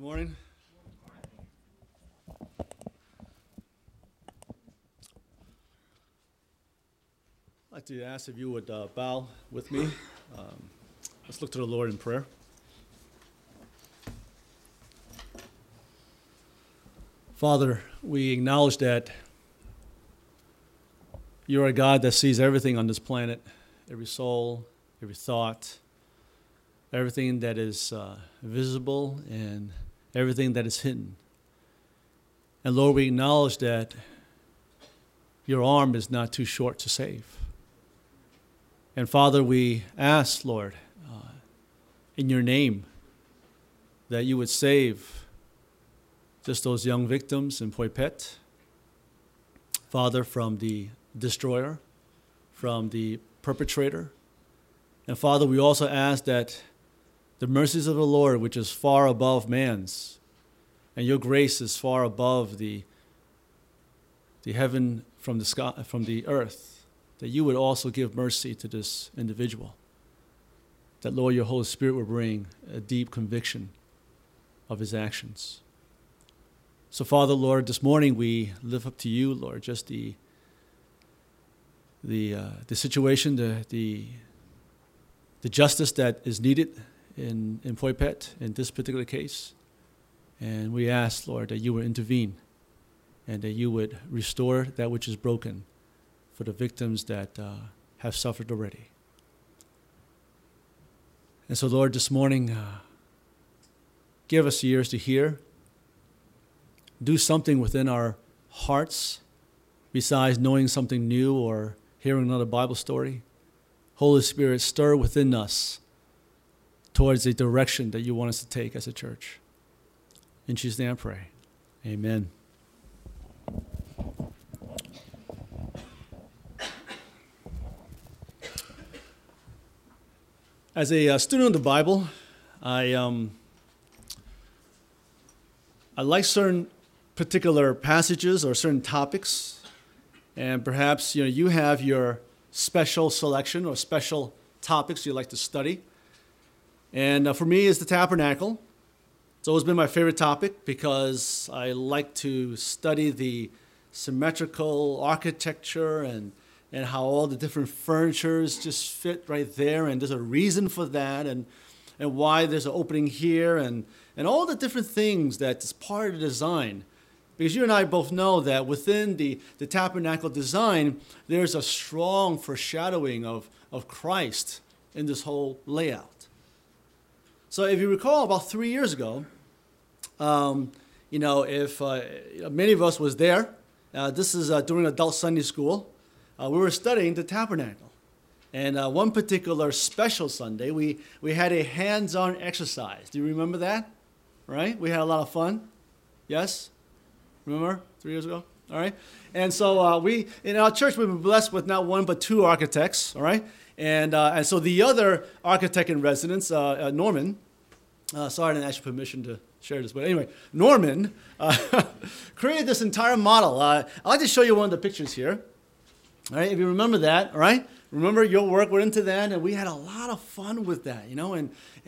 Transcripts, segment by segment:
Morning. I'd like to ask if you would bow with me. Let's look to the Lord in prayer. Father, we acknowledge that you're a God that sees everything on this planet, every soul, every thought, everything that is visible and everything that is hidden. And Lord, we acknowledge that your arm is not too short to save. And Father, we ask, Lord, in your name, that you would save just those young victims in Poipet, Father, from the destroyer, from the perpetrator. And Father, we also ask that the mercies of the Lord, which is far above man's, and your grace is far above the heaven from the sky, from the earth, that you would also give mercy to this individual. That, Lord, your Holy Spirit will bring a deep conviction of his actions. So, Father, Lord, this morning we lift up to you, Lord, just the situation, the justice that is needed in Poipet in this particular case. And we ask, Lord, that you would intervene and that you would restore that which is broken for the victims that have suffered already. And so, Lord, this morning, give us ears to hear. Do something within our hearts besides knowing something new or hearing another Bible story. Holy Spirit, stir within us towards the direction that you want us to take as a church. In Jesus' name I pray. Amen. As a student of the Bible, I like certain particular passages or certain topics, and perhaps you have your special selection or special topics you like to study. And for me, it's the tabernacle. It's always been my favorite topic because I like to study the symmetrical architecture and how all the different furnitures just fit right there, and there's a reason for that, and why there's an opening here, and all the different things that's part of the design. Because you and I both know that within the tabernacle design, there's a strong foreshadowing of Christ in this whole layout. So if you recall, about 3 years ago, if many of us was there, this is during adult Sunday school, we were studying the tabernacle. And one particular special Sunday, we had a hands-on exercise. Do you remember that? Right? We had a lot of fun. Yes? Remember? 3 years ago? All right. And so we, in our church, we've been blessed with not one but two architects. All right. And so the other architect in residence, Norman, sorry I didn't ask your permission to share this, but anyway, Norman created this entire model. I'd like to show you one of the pictures here. All right, if you remember that, all right? Remember your work went into that, and we had a lot of fun with that, and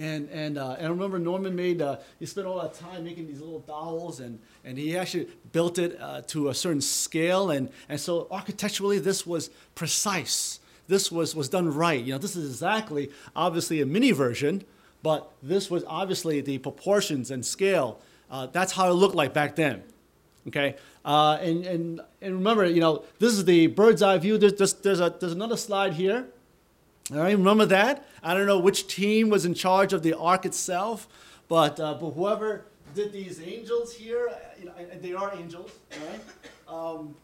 I remember Norman he spent all that time making these little dolls, and he actually built it to a certain scale, and so architecturally this was precise. This was done right. This is exactly, obviously, a mini version, but this was obviously the proportions and scale. That's how it looked like back then. Okay, and remember, this is the bird's eye view. There's another slide here. All right, remember that? I don't know which team was in charge of the ark itself, but whoever did these angels here, they are angels. All right,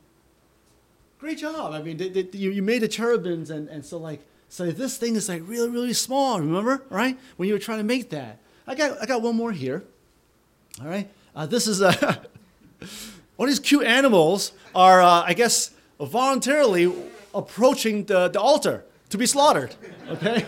great job. I mean, you made the cherubims, and so this thing is really, really small. Remember, right? When you were trying to make that, I got one more here. All right, this is a. All these cute animals are, I guess, voluntarily approaching the altar to be slaughtered. Okay,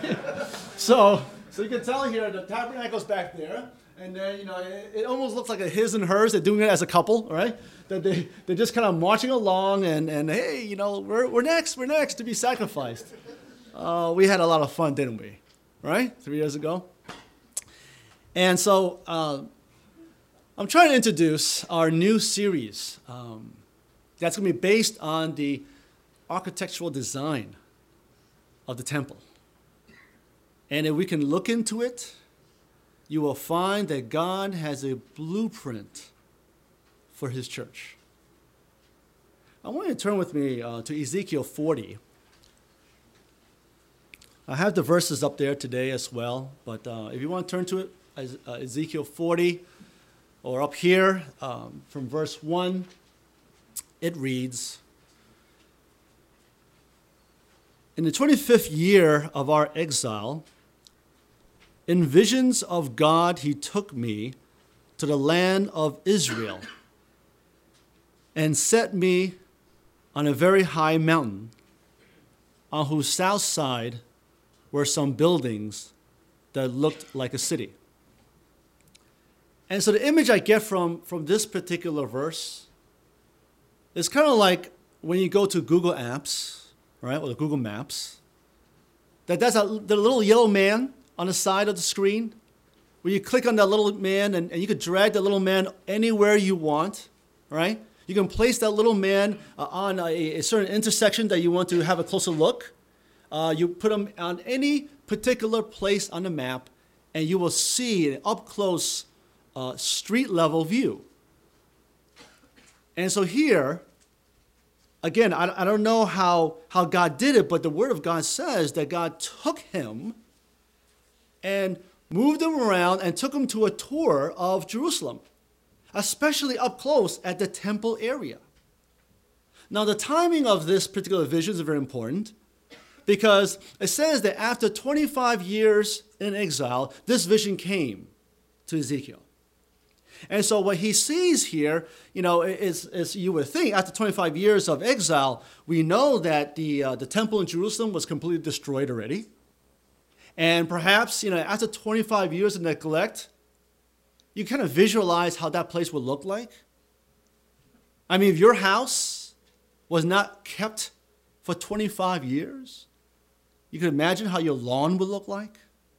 so you can tell here the tabernacle's back there, and then it almost looks like a his and hers. They're doing it as a couple, right? That they're just kind of marching along, and hey, we're next to be sacrificed. We had a lot of fun, didn't we? Right, 3 years ago. And so I'm trying to introduce our new series that's going to be based on the architectural design of the temple. And if we can look into it, you will find that God has a blueprint for his church. I want you to turn with me to Ezekiel 40. I have the verses up there today as well, but if you want to turn to it, Ezekiel 40, or up here from verse 1, it reads, "In the 25th year of our exile, in visions of God he took me to the land of Israel and set me on a very high mountain, on whose south side were some buildings that looked like a city." And so the image I get from this particular verse is kind of like when you go to Google Apps, right, or the Google Maps, that's the little yellow man on the side of the screen, where you click on that little man and you could drag that little man anywhere you want, right? You can place that little man on a certain intersection that you want to have a closer look. You put him on any particular place on the map, and you will see an up-close street-level view. And so here, again, I don't know how God did it, but the Word of God says that God took him and moved him around and took him to a tour of Jerusalem, especially up close at the temple area. Now, the timing of this particular vision is very important, because it says that after 25 years in exile, this vision came to Ezekiel. And so what he sees here, is you would think, after 25 years of exile, we know that the temple in Jerusalem was completely destroyed already. And perhaps, after 25 years of neglect, you kind of visualize how that place would look like. I mean, if your house was not kept for 25 years, you can imagine how your lawn would look like.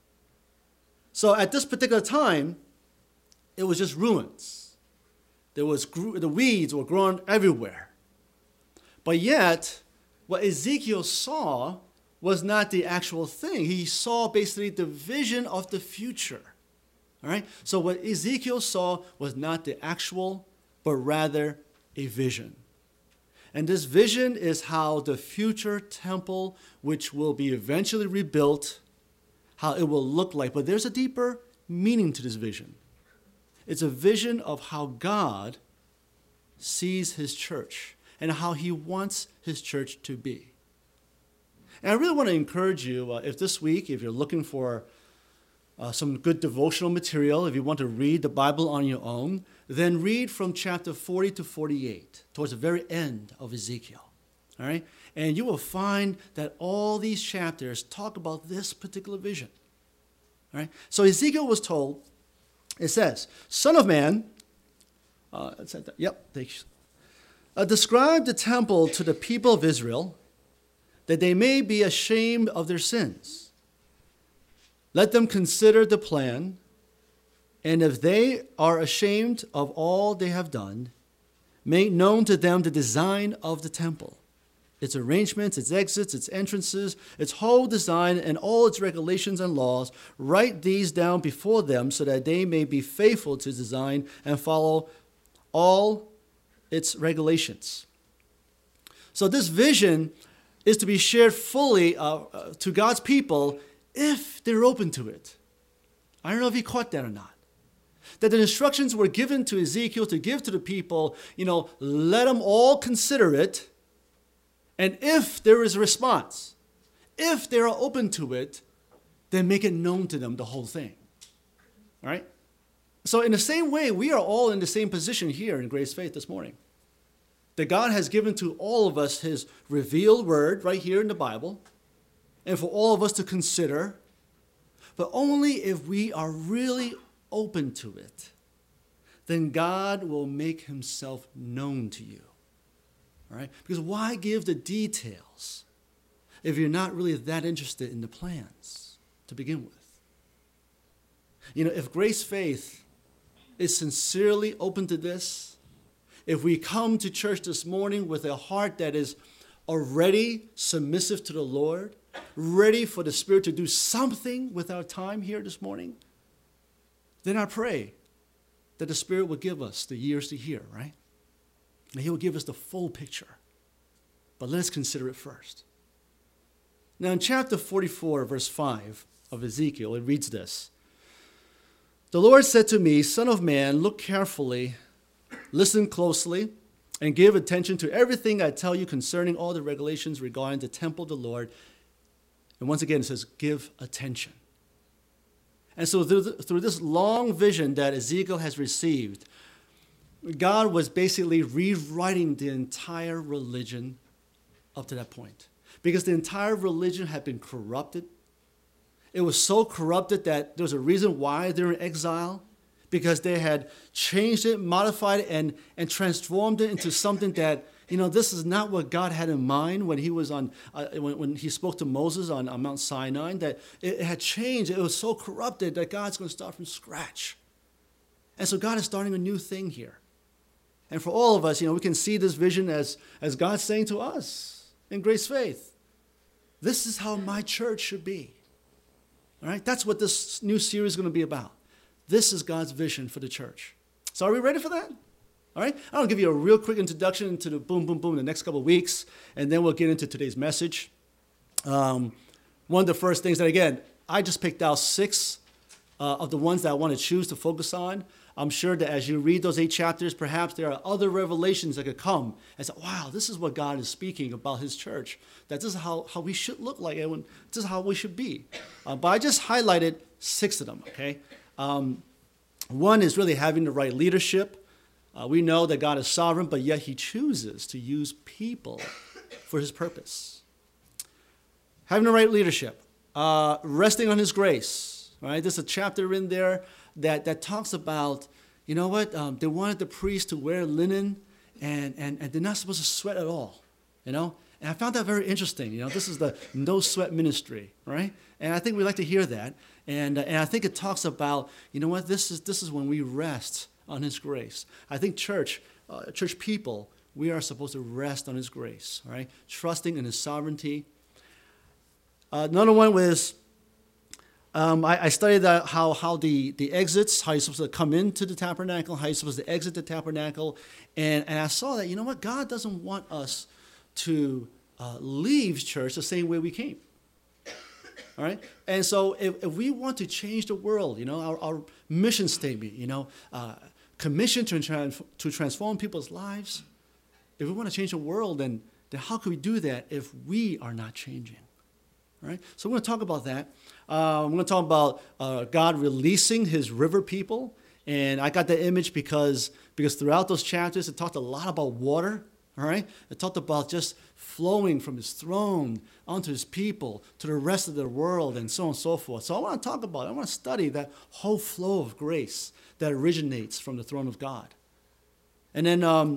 So at this particular time, it was just ruins. The weeds were growing everywhere. But yet, what Ezekiel saw was not the actual thing. He saw basically the vision of the future. All right? So what Ezekiel saw was not the actual, but rather a vision. And this vision is how the future temple, which will be eventually rebuilt, how it will look like. But there's a deeper meaning to this vision. It's a vision of how God sees his church and how he wants his church to be. And I really want to encourage you, if this week, if you're looking for some good devotional material, if you want to read the Bible on your own, then read from chapter 40 to 48, towards the very end of Ezekiel. All right? And you will find that all these chapters talk about this particular vision. All right? So Ezekiel was told, it says, "Son of man," "describe the temple to the people of Israel, that they may be ashamed of their sins. Let them consider the plan, and if they are ashamed of all they have done, make known to them the design of the temple, its arrangements, its exits, its entrances, its whole design, and all its regulations and laws. Write these down before them so that they may be faithful to design and follow all its regulations." So this vision is to be shared fully to God's people if they're open to it. I don't know if you caught that or not. That the instructions were given to Ezekiel to give to the people, let them all consider it. And if there is a response, if they are open to it, then make it known to them, the whole thing. All right? So in the same way, we are all in the same position here in Grace Faith this morning. That God has given to all of us his revealed word right here in the Bible, and for all of us to consider, but only if we are really open to it, then God will make himself known to you. All right? Because why give the details if you're not really that interested in the plans to begin with? If Grace Faith is sincerely open to this, if we come to church this morning with a heart that is already submissive to the Lord, ready for the Spirit to do something with our time here this morning, then I pray that the Spirit will give us the ears to hear, right? And He will give us the full picture. But let us consider it first. Now in chapter 44, verse 5 of Ezekiel, it reads this. The Lord said to me, Son of man, look carefully, listen closely, and give attention to everything I tell you concerning all the regulations regarding the temple of the Lord. And once again, it says, give attention. And so through this long vision that Ezekiel has received, God was basically rewriting the entire religion up to that point. Because the entire religion had been corrupted. It was so corrupted that there was a reason why they're in exile. Because they had changed it, modified it, and transformed it into something that, this is not what God had in mind when He was when He spoke to Moses on Mount Sinai, that it had changed. It was so corrupted that God's going to start from scratch. And so God is starting a new thing here. And for all of us, we can see this vision as God saying to us in Grace Faith, this is how my church should be. All right? That's what this new series is going to be about. This is God's vision for the church. So are we ready for that? All right? I'll give you a real quick introduction into the boom, boom, boom in the next couple of weeks, and then we'll get into today's message. One of the first things that, again, I just picked out 6 of the ones that I want to choose to focus on. I'm sure that as you read those 8 chapters, perhaps there are other revelations that could come and say, wow, this is what God is speaking about His church, that this is how we should look like, and this is how we should be. But I just highlighted 6 of them, okay? One is really having the right leadership. We know that God is sovereign, but yet He chooses to use people for His purpose. Having the right leadership. Resting on His grace. Right? There's a chapter in there that talks about, they wanted the priests to wear linen and they're not supposed to sweat at all, And I found that very interesting. This is the no sweat ministry, right? And I think we like to hear that. And I think it talks about, this is when we rest on His grace. I think church people, we are supposed to rest on His grace, right? Trusting in His sovereignty. Another one was, I studied how the exits, how you're supposed to come into the tabernacle, how you're supposed to exit the tabernacle. And I saw that, God doesn't want us to leave church the same way we came. All right? And so if we want to change the world, our mission statement, commission to transform people's lives, if we want to change the world, then how can we do that if we are not changing? All right? So we're going to talk about that. We're going to talk about God releasing His river people. And I got that image because throughout those chapters, it talked a lot about water. All right? It talked about just flowing from His throne onto His people to the rest of the world and so on and so forth. So I want to study that whole flow of grace that originates from the throne of God. And then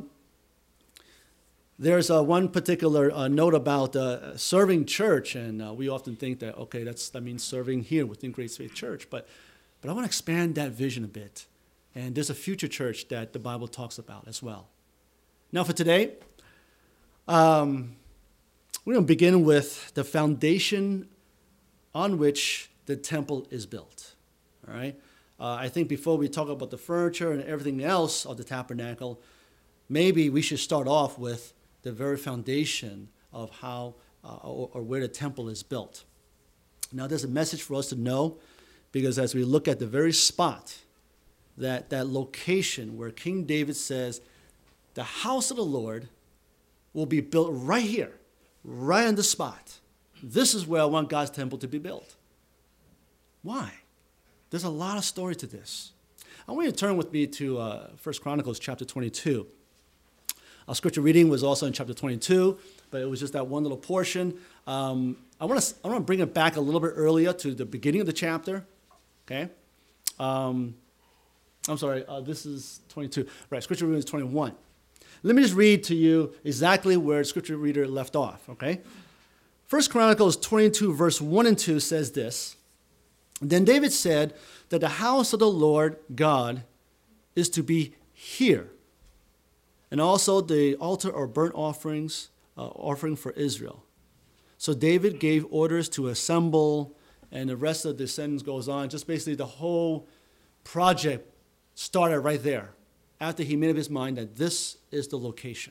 there's one particular note about serving church. And we often think that, okay, that means serving here within Grace Faith Church. But I want to expand that vision a bit. And there's a future church that the Bible talks about as well. Now for today, we're going to begin with the foundation on which the temple is built. All right? I think before we talk about the furniture and everything else of the tabernacle, maybe we should start off with the very foundation of how or where the temple is built. Now there's a message for us to know, because as we look at the very spot, that location where King David says, the house of the Lord will be built right here, right on the spot. This is where I want God's temple to be built. Why? There's a lot of story to this. I want you to turn with me to 1 Chronicles chapter 22. Our scripture reading was also in chapter 22, but it was just that one little portion. I want to bring it back a little bit earlier to the beginning of the chapter. Okay? I'm sorry, this is 22. Right, scripture reading is 21. Let me just read to you exactly where the scripture reader left off, okay? 1 Chronicles 22, verse 1 and 2 says this. Then David said that the house of the Lord God is to be here. And also the altar or burnt offerings, offering for Israel. So David gave orders to assemble, and the rest of the sentence goes on. Just basically the whole project started right there, after he made up his mind that this is the location.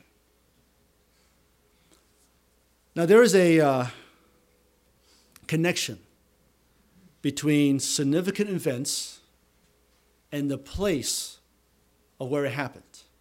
Now there is a connection between significant events and the place of where it happened.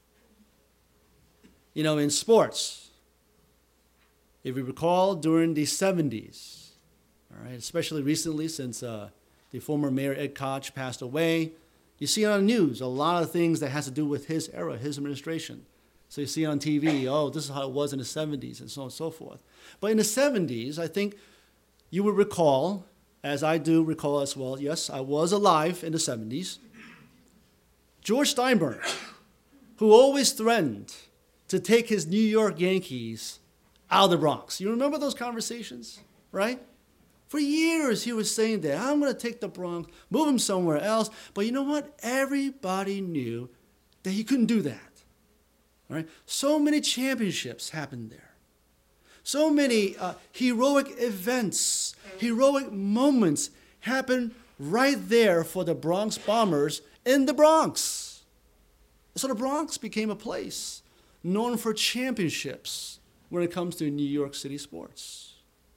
You know, in sports, if you recall, during the 70s, all right, especially recently since the former mayor Ed Koch passed away, you see on the news a lot of things that has to do with his era, his administration. So you see on TV, oh, this is how it was in the 70s and so on and so forth. But in the 70s, I think you would recall, as I do recall as well, yes, I was alive in the 70s, George Steinbrenner, who always threatened to take his New York Yankees out of the Bronx. You remember those conversations, right? For years, he was saying that, I'm going to take the Bronx, move him somewhere else. But you know what? Everybody knew that he couldn't do that. All right? So many championships happened there. So many heroic events, heroic moments happened right there for the Bronx Bombers in the Bronx. So the Bronx became a place known for championships when it comes to New York City sports.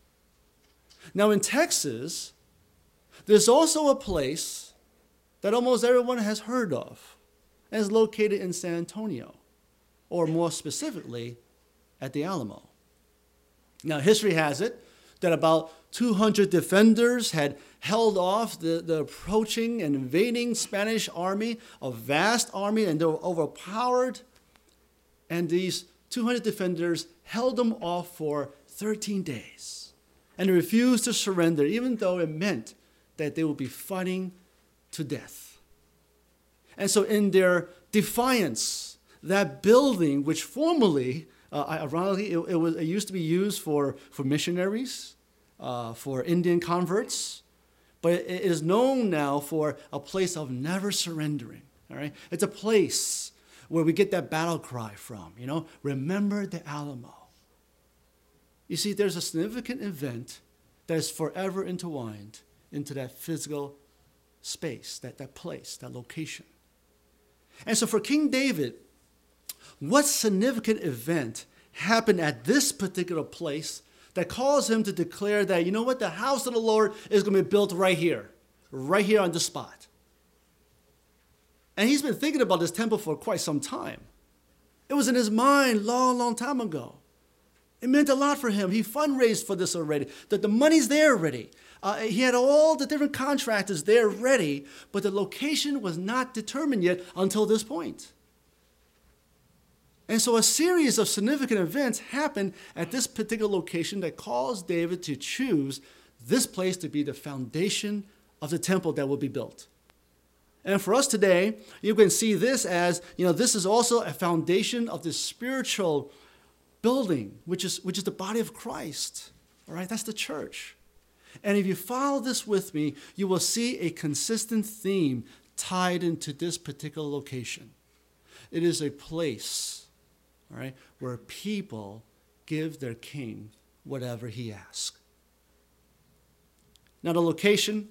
Now in Texas, there's also a place that almost everyone has heard of, and is located in San Antonio, or more specifically, at the Alamo. Now history has it that about 200 defenders had held off the approaching and invading Spanish army, a vast army, and they were overpowered. And these 200 defenders held them off for 13 days. And they refused to surrender, even though it meant that they would be fighting to death. And so in their defiance, that building, which formerly, ironically, it used to be used for missionaries, for Indian converts, but it is known now for a place of never surrendering. All right? It's a place where we get that battle cry from, remember the Alamo. You see, there's a significant event that is forever intertwined into that physical space, that place, that location. And so for King David, what significant event happened at this particular place that caused him to declare that, you know what, the house of the Lord is going to be built right here on this spot? And he's been thinking about this temple for quite some time. It was in his mind long time ago. It meant a lot for him. He fundraised for this already. The money's there already. He had all the different contractors there ready, but the location was not determined yet until this point. And so a series of significant events happened at this particular location that caused David to choose this place to be the foundation of the temple that will be built. And for us today, you can see this as, this is also a foundation of this spiritual building, which is the body of Christ. All right, that's the church. And if you follow this with me, you will see a consistent theme tied into this particular location. It is a place, all right, where people give their king whatever he asks. Now the location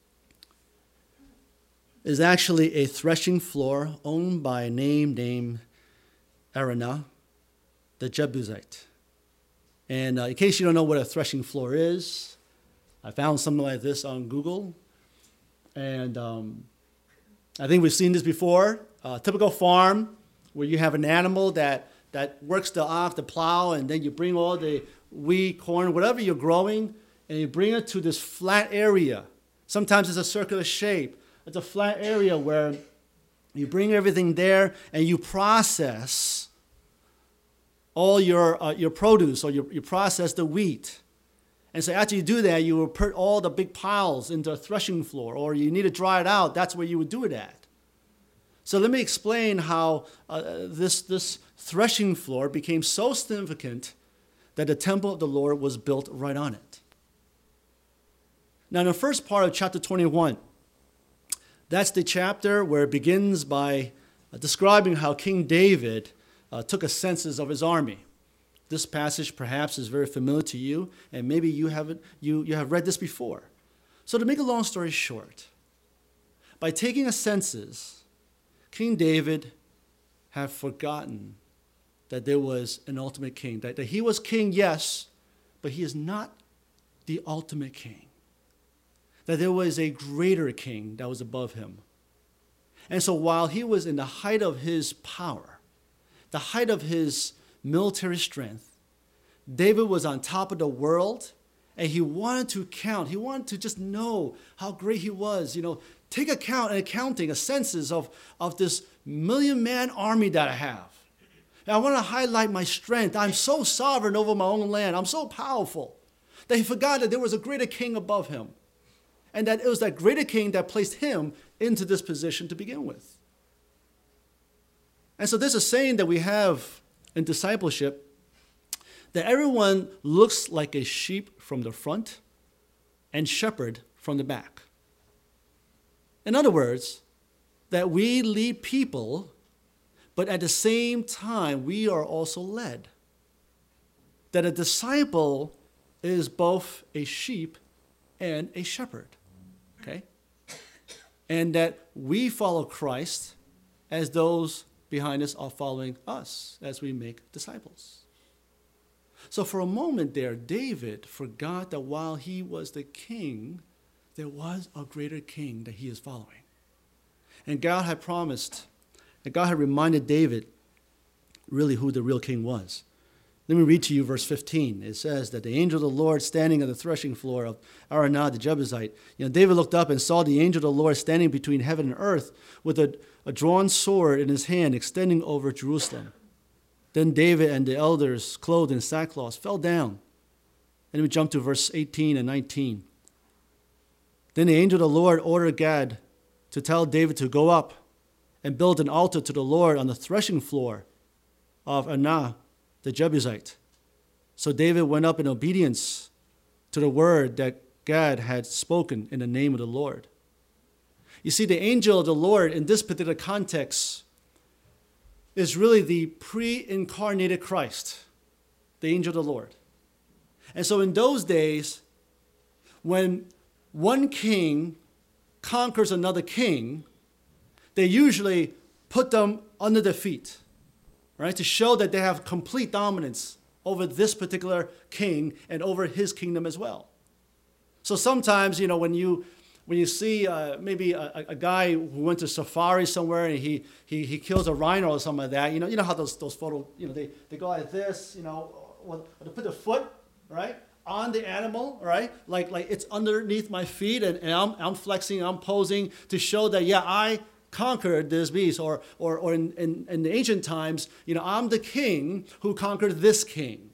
is actually a threshing floor owned by a name named Araunah, the Jebusite. And in case you don't know what a threshing floor is, I found something like this on Google. And I think we've seen this before. A typical farm where you have an animal that works the ox, the plow, and then you bring all the wheat, corn, whatever you're growing, and you bring it to this flat area. Sometimes it's a circular shape. It's a flat area where you bring everything there and you process all your produce, or you process the wheat. And so after you do that, you will put all the big piles into a threshing floor, or you need to dry it out. That's where you would do it at. So let me explain how this threshing floor became so significant that the temple of the Lord was built right on it. Now in the first part of chapter 21, that's the chapter where it begins by describing how King David took a census of his army. This passage perhaps is very familiar to you, and maybe you have read this before. So to make a long story short, by taking a census, King David had forgotten that there was an ultimate king, that he was king, yes, but he is not the ultimate king, that there was a greater king that was above him. And so while he was in the height of his power, the height of his military strength, David was on top of the world, and he wanted to count. He wanted to just know how great he was. Take a census of this million-man army that I have. And I want to highlight my strength. I'm so sovereign over my own land. I'm so powerful that he forgot that there was a greater king above him, and that it was that greater king that placed him into this position to begin with. And so there's a saying that we have in discipleship that everyone looks like a sheep from the front and shepherd from the back. In other words, that we lead people, but at the same time, we are also led. That a disciple is both a sheep and a shepherd, okay? And that we follow Christ as those behind us are following us as we make disciples. So for a moment there, David forgot that while he was the king, there was a greater king that he is following. And God had promised, and God had reminded David really who the real king was. Let me read to you verse 15. It says that the angel of the Lord standing on the threshing floor of Araunah the Jebusite. David looked up and saw the angel of the Lord standing between heaven and earth with a drawn sword in his hand extending over Jerusalem. Then David and the elders, clothed in sackcloth, fell down. And we jump to verse 18 and 19. Then the angel of the Lord ordered Gad to tell David to go up and build an altar to the Lord on the threshing floor of Araunah the Jebusite. So David went up in obedience to the word that Gad had spoken in the name of the Lord. You see, the angel of the Lord in this particular context is really the pre-incarnated Christ, the angel of the Lord. And so in those days, when one king conquers another king, they usually put them under their feet, right, to show that they have complete dominance over this particular king and over his kingdom as well. So sometimes, when you see maybe a guy who went to safari somewhere and he kills a rhino or something like that, you know how those photos, they go like this, or they put their foot, right, on the animal, right, like it's underneath my feet, and I'm flexing, I'm posing to show that, yeah, I conquered this beast, or in the ancient times, I'm the king who conquered this king.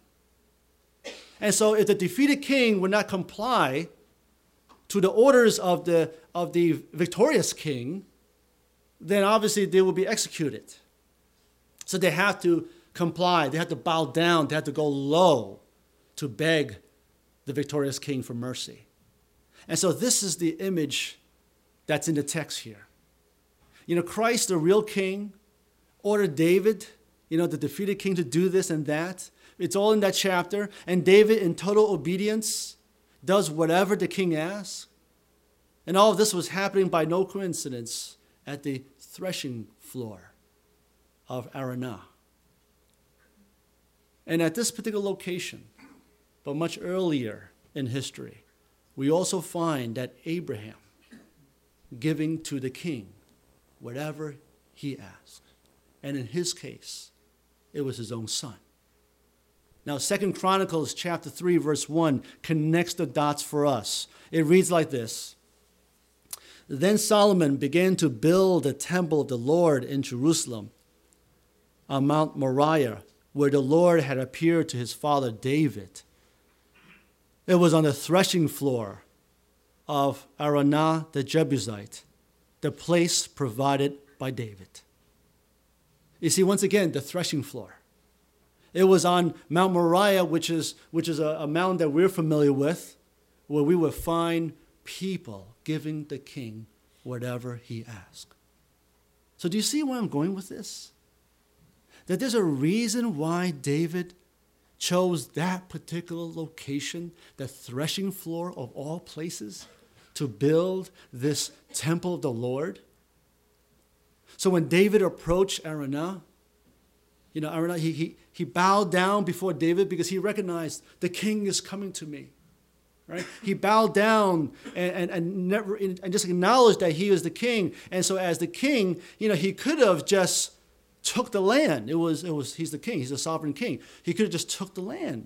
And so if the defeated king would not comply to the orders of the victorious king, then obviously they will be executed. So they have to comply, they have to bow down, they have to go low to beg the victorious king for mercy. And so this is the image that's in the text here. Christ, the real king, ordered David, the defeated king, to do this and that. It's all in that chapter. And David, in total obedience, does whatever the king asks. And all of this was happening by no coincidence at the threshing floor of Araunah. And at this particular location, but much earlier in history, we also find that Abraham giving to the king whatever he asked. And in his case, it was his own son. Now, 2 Chronicles chapter 3, verse 1 connects the dots for us. It reads like this. Then Solomon began to build the temple of the Lord in Jerusalem on Mount Moriah, where the Lord had appeared to his father David. It was on the threshing floor of Araunah the Jebusite, the place provided by David. You see, once again, the threshing floor. It was on Mount Moriah, which is a mountain that we're familiar with, where we would find people giving the king whatever he asked. So do you see where I'm going with this? That there's a reason why David chose that particular location, the threshing floor of all places, to build this temple of the Lord. So when David approached Araunah, Araunah, he bowed down before David because he recognized the king is coming to me. Right? He bowed down and just acknowledged that he was the king. And so as the king, he could have just took the land. He's the king. He's the sovereign king. He could have just took the land.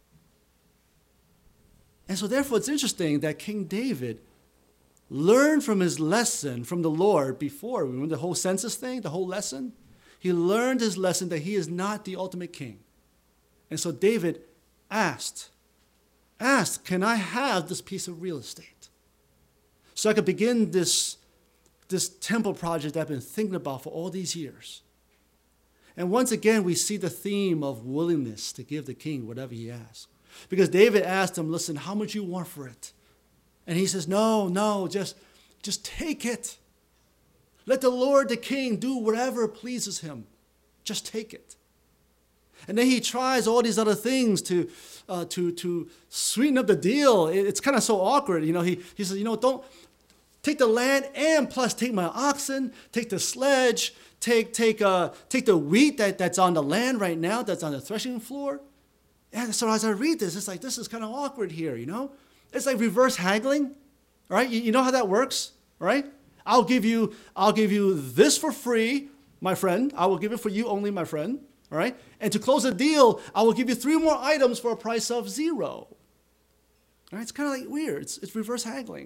And so therefore it's interesting that King David learned from his lesson from the Lord before. Remember the whole census thing, the whole lesson? He learned his lesson that he is not the ultimate king. And so David asked, can I have this piece of real estate? So I could begin this temple project that I've been thinking about for all these years. And once again, we see the theme of willingness to give the king whatever he asks. Because David asked him, listen, how much you want for it? And he says, no, just take it. Let the Lord, the king, do whatever pleases him. Just take it. And then he tries all these other things to sweeten up the deal. It's kind of so awkward. He says, don't take the land and plus take my oxen, take the sledge, take the wheat that's on the land right now, that's on the threshing floor. And so as I read this, it's like, this is kind of awkward here, It's like reverse haggling, right? You know how that works, right? I'll give you this for free, my friend. I will give it for you only, my friend. All right? And to close the deal, I will give you 3 more items for a price of 0. All right? It's kind of like weird. It's reverse haggling.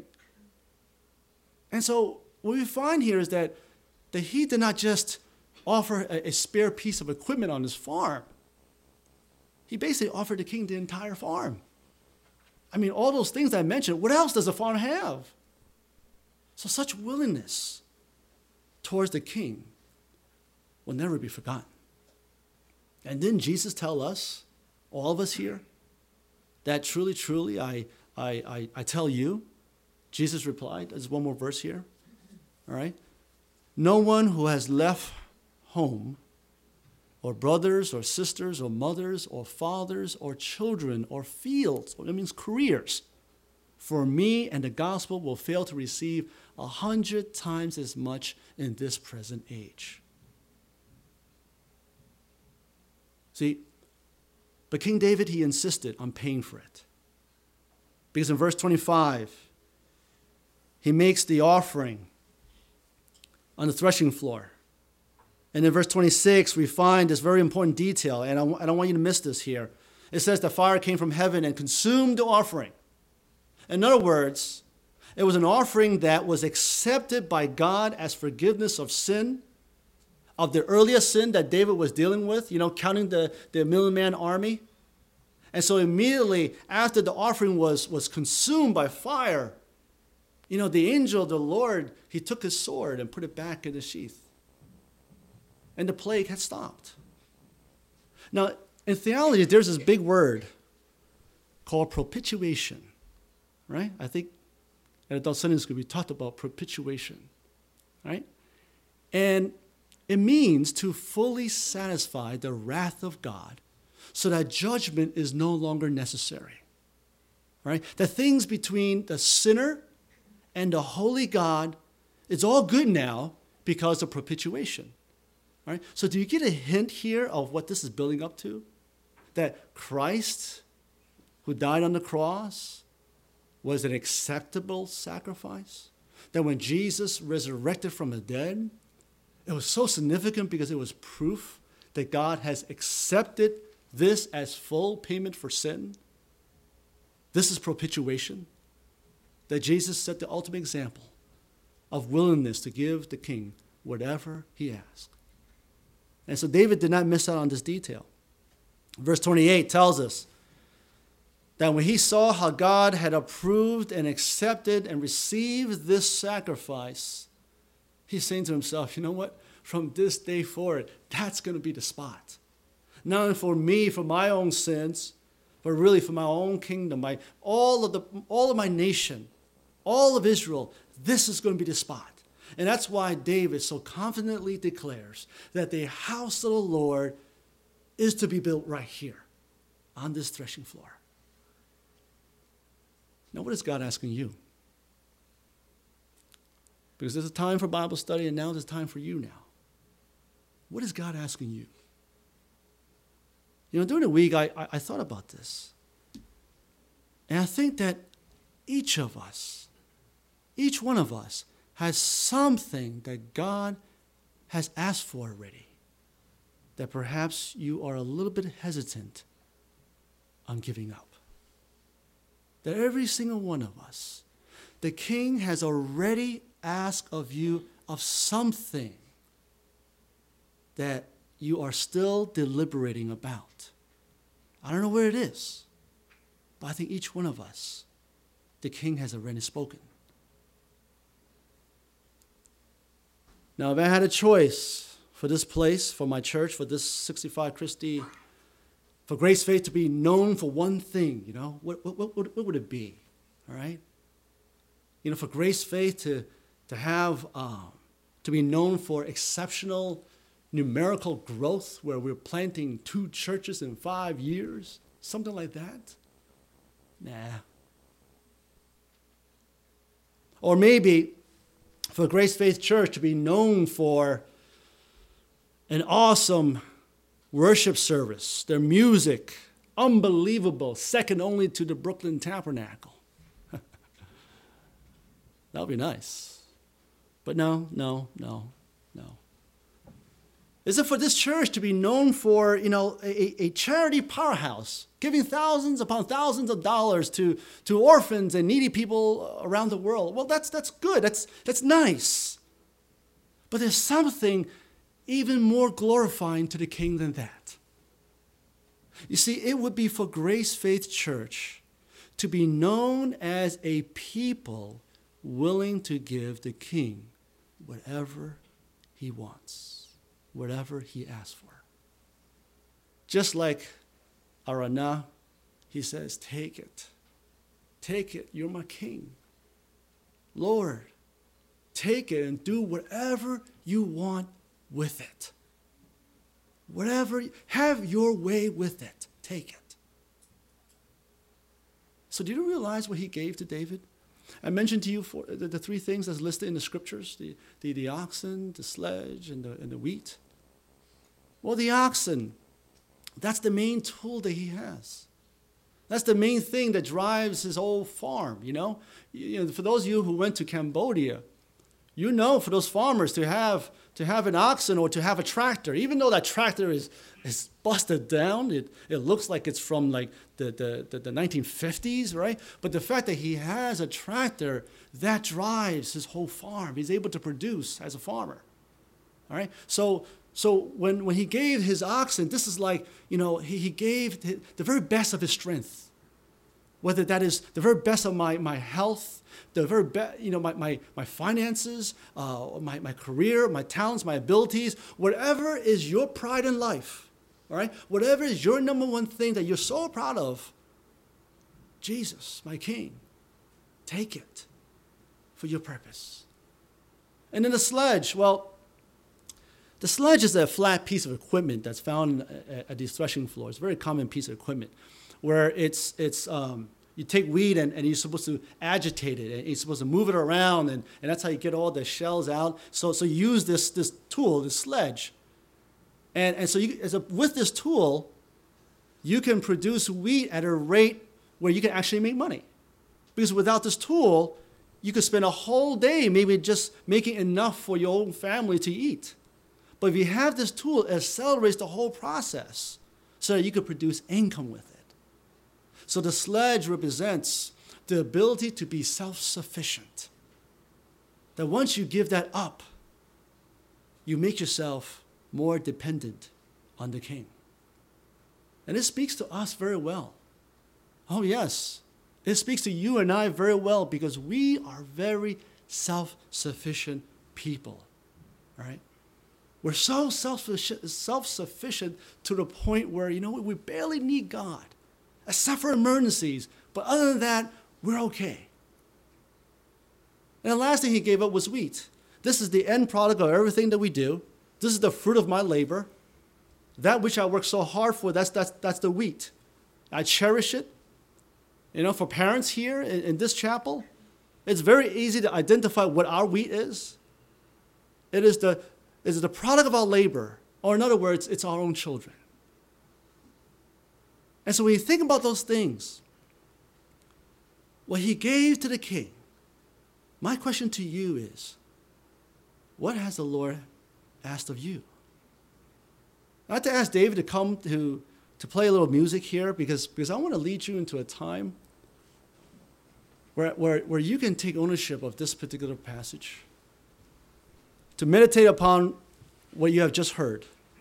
And so what we find here is that he did not just offer a spare piece of equipment on his farm. He basically offered the king the entire farm. I mean, all those things I mentioned, what else does a farm have? So such willingness towards the king will never be forgotten. And didn't Jesus tell us, all of us here, that truly, truly, I tell you, Jesus replied, there's one more verse here, all right? No one who has left home, or brothers, or sisters, or mothers, or fathers, or children, or fields, or that means careers, for me and the gospel will fail to receive 100 times as much in this present age. See, but King David, he insisted on paying for it. Because in verse 25, he makes the offering on the threshing floor. And in verse 26, we find this very important detail, and I don't want you to miss this here. It says the fire came from heaven and consumed the offering. In other words, it was an offering that was accepted by God as forgiveness of sin, of the earliest sin that David was dealing with, counting the million-man army. And so immediately after the offering was consumed by fire, the angel of the Lord, he took his sword and put it back in the sheath. And the plague had stopped. Now, in theology, there's this big word called propitiation, right? I think at Adult Sunday School, we talked about propitiation, right? And it means to fully satisfy the wrath of God so that judgment is no longer necessary. Right? The things between the sinner and the holy God, it's all good now because of propitiation. Right? So do you get a hint here of what this is building up to? That Christ, who died on the cross, was an acceptable sacrifice? That when Jesus resurrected from the dead, it was so significant because it was proof that God has accepted this as full payment for sin. This is propitiation. That Jesus set the ultimate example of willingness to give the king whatever he asked. And so David did not miss out on this detail. Verse 28 tells us that when he saw how God had approved and accepted and received this sacrifice, he's saying to himself, you know what? From this day forward, that's going to be the spot. Not only for me, for my own sins, but really for my own kingdom, all of my nation, all of Israel. This is going to be the spot. And that's why David so confidently declares that the house of the Lord is to be built right here on this threshing floor. Now, what is God asking you? Because there's a time for Bible study, and now there's time for you now. What is God asking you? You know, during the week, I thought about this. And I think that each of us, each one of us, has something that God has asked for already, that perhaps you are a little bit hesitant on giving up. That every single one of us, the King has already asked of you of something that you are still deliberating about. I don't know where it is, but I think each one of us, the King has already spoken. Now, if I had a choice for this place, for my church, for this 65 Christi, for Grace Faith to be known for one thing, you know, what would it be? All right? You know, for Grace Faith to be known for exceptional numerical growth, where we're planting 2 churches in 5 years, something like that? Nah. Or maybe for Grace Faith Church to be known for an awesome worship service, their music, unbelievable, second only to the Brooklyn Tabernacle. That would be nice. But no. Is it for this church to be known for, you know, a charity powerhouse, giving thousands upon thousands of dollars to orphans and needy people around the world? Well, that's good. That's nice. But there's something even more glorifying to the King than that. You see, it would be for Grace Faith Church to be known as a people willing to give the King whatever he wants, whatever he asks for. Just like Arana, he says, take it. Take it. You're my King. Lord, take it and do whatever you want with it. Whatever, have your way with it. Take it. So do you realize what he gave to David? I mentioned to you the 3 things that's listed in the scriptures, the oxen, the sledge, and the wheat. Well, the oxen, that's the main tool that he has. That's the main thing that drives his whole farm, you know. For those of you who went to Cambodia, you know, for those farmers to have an oxen or to have a tractor, even though that tractor is busted down, it looks like it's from like the 1950s, right? But the fact that he has a tractor, that drives his whole farm. He's able to produce as a farmer, all right? So when he gave his oxen, this is like, you know, he gave the very best of his strength. Whether that is the very best of my health, the very best, you know, my finances, my career, my talents, my abilities, whatever is your pride in life, all right? Whatever is your number one thing that you're so proud of, Jesus, my King, take it for your purpose. And then the sledge, well, the sledge is a flat piece of equipment that's found at these threshing floors. It's a very common piece of equipment where it's you take wheat and you're supposed to agitate it, and you're supposed to move it around, and that's how you get all the shells out. So you use this tool, this sledge. And so with this tool, you can produce wheat at a rate where you can actually make money. Because without this tool, you could spend a whole day maybe just making enough for your own family to eat. But if you have this tool, it accelerates the whole process so that you could produce income with it. So the sledge represents the ability to be self-sufficient. That once you give that up, you make yourself more dependent on the King. And it speaks to us very well. Oh yes, it speaks to you and I very well because we are very self-sufficient people, right? We're so self-sufficient to the point where, you know, we barely need God, except for emergencies. But other than that, we're okay. And the last thing he gave up was wheat. This is the end product of everything that we do. This is the fruit of my labor. That which I work so hard for, that's the wheat. I cherish it. For parents here in this chapel, it's very easy to identify what our wheat is. It is the product of our labor, or in other words, it's our own children. And so when you think about those things, what he gave to the king, my question to you is, what has the Lord asked of you? I'd like to ask David to come to play a little music here because I want to lead you into a time where you can take ownership of this particular passage, to meditate upon what you have just heard.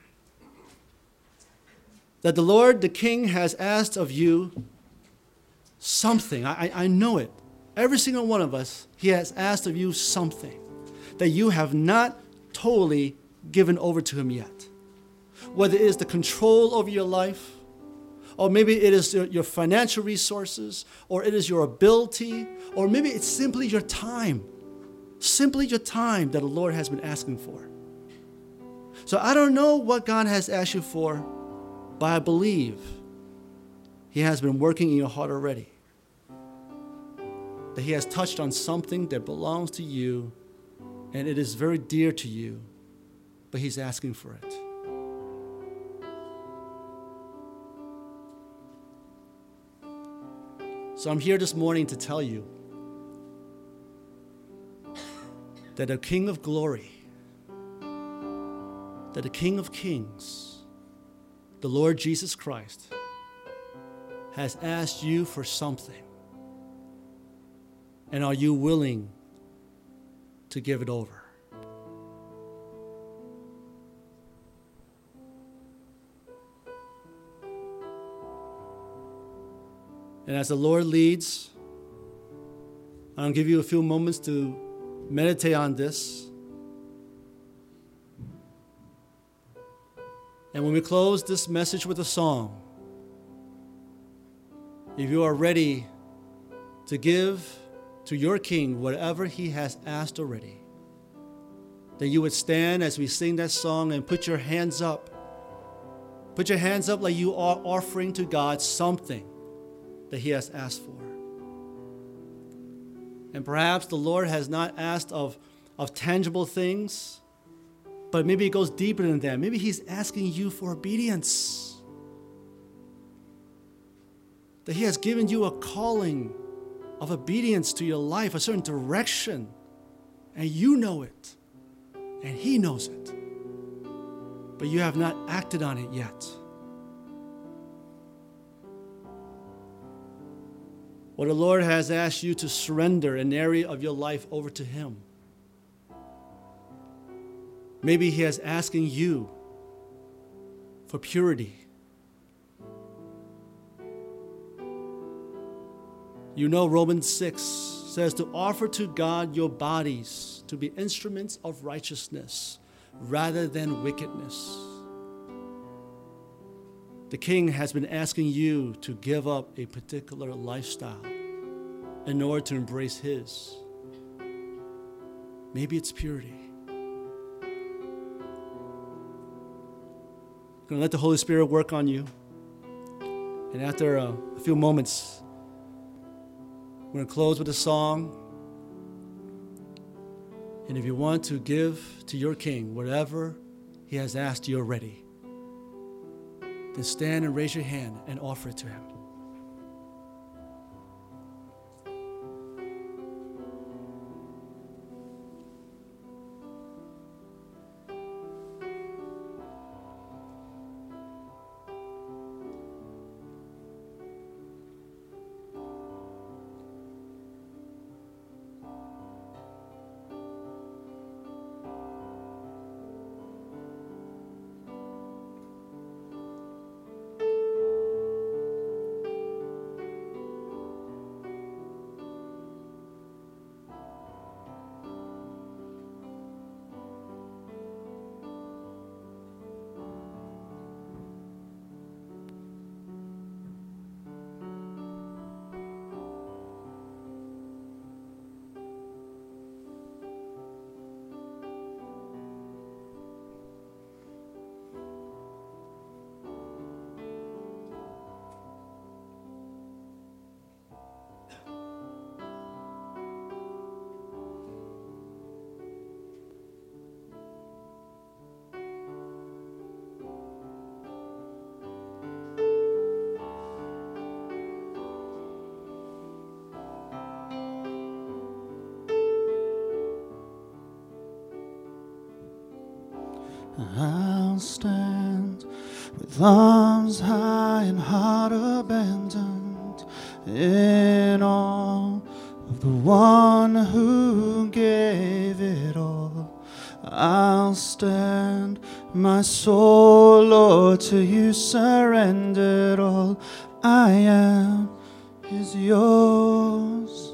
That the Lord, the King, has asked of you something. I know it. Every single one of us, he has asked of you something that you have not totally given over to him yet. Whether it is the control over your life, or maybe it is your financial resources, or it is your ability, or maybe it's simply your time. Simply your time that the Lord has been asking for. So I don't know what God has asked you for, but I believe he has been working in your heart already. That he has touched on something that belongs to you, and it is very dear to you, but he's asking for it. So I'm here this morning to tell you that the King of glory, that the King of kings, the Lord Jesus Christ, has asked you for something. And are you willing to give it over? And as the Lord leads, I'll give you a few moments to meditate on this. And when we close this message with a song, if you are ready to give to your King whatever he has asked already, that you would stand as we sing that song and put your hands up. Put your hands up like you are offering to God something that he has asked for. And perhaps the Lord has not asked of tangible things, but maybe it goes deeper than that. Maybe he's asking you for obedience. That he has given you a calling of obedience to your life, a certain direction, and you know it, and he knows it, but you have not acted on it yet. Or the Lord has asked you to surrender an area of your life over to him. Maybe he is asking you for purity. You know Romans 6 says to offer to God your bodies to be instruments of righteousness rather than wickedness. The King has been asking you to give up a particular lifestyle in order to embrace his. Maybe it's purity. You're going to let the Holy Spirit work on you. And after a few moments, we're going to close with a song. And if you want to give to your King whatever he has asked you already, then stand and raise your hand and offer it to him. I'll stand with arms high and heart abandoned in awe of the one who gave it all. I'll stand, my soul, Lord, to you surrendered. All I am is yours.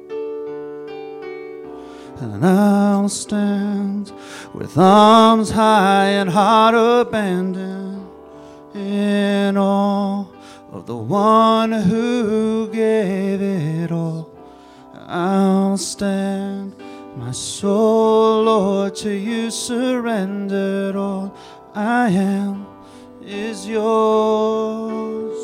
And I'll stand with arms high and heart abandoned in awe of the one who gave it all. I'll stand, my soul, Lord, to you surrendered. All I am is yours.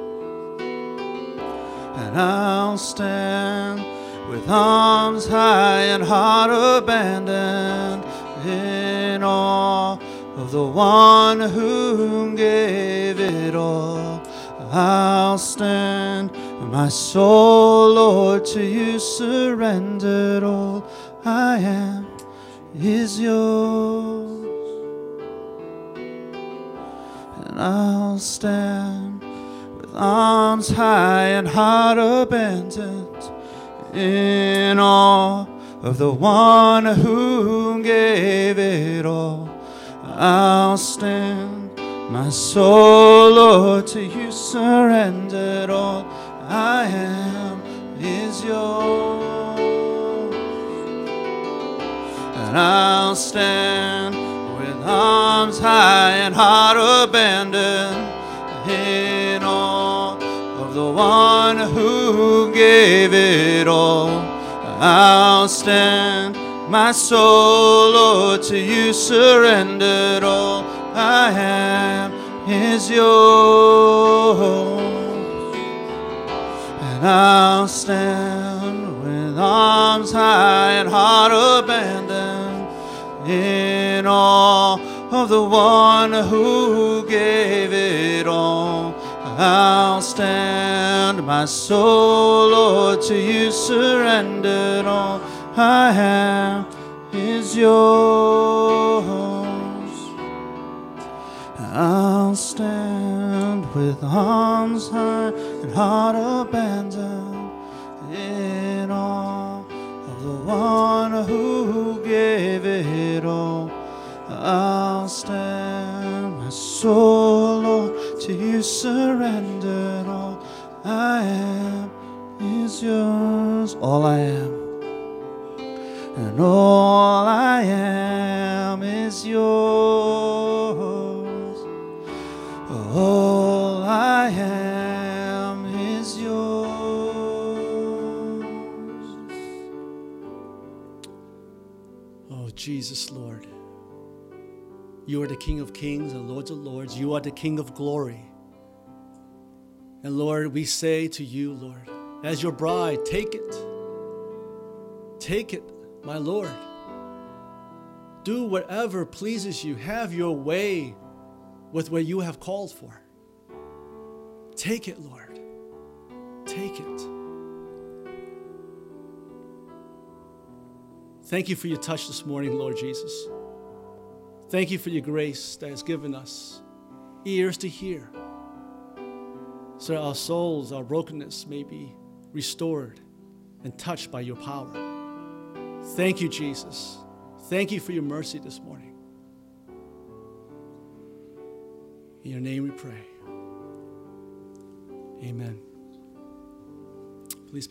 And I'll stand with arms high and heart abandoned in awe of the one who gave it all. I'll stand, my soul, Lord, to you surrendered. All I am is yours. And I'll stand with arms high and heart abandoned in awe of the one who gave it all. I'll stand, my soul, Lord, to you surrendered. All I am is yours. And I'll stand with arms high and heart abandoned in awe of the one who gave it all. I'll stand, my soul, Lord, to you surrendered. All I am is yours. And I'll stand with arms high and heart abandoned in awe of the one who gave it all. I'll stand, my soul, Lord, to you surrendered. All I am is yours. I'll stand with arms high and heart abandoned in awe of the one who gave it all. I'll stand, my soul, Lord, to you surrendered. All I am is yours. All I am, and all I am is yours. All I am is yours. Oh, Jesus, Lord. You are the King of kings and Lords of lords. You are the King of glory. And Lord, we say to you, Lord, as your bride, take it. Take it, my Lord. Do whatever pleases you. Have your way with what you have called for. Take it, Lord. Take it. Thank you for your touch this morning, Lord Jesus. Thank you for your grace that has given us ears to hear, so that our souls, our brokenness may be restored and touched by your power. Thank you, Jesus. Thank you for your mercy this morning. In your name we pray. Amen.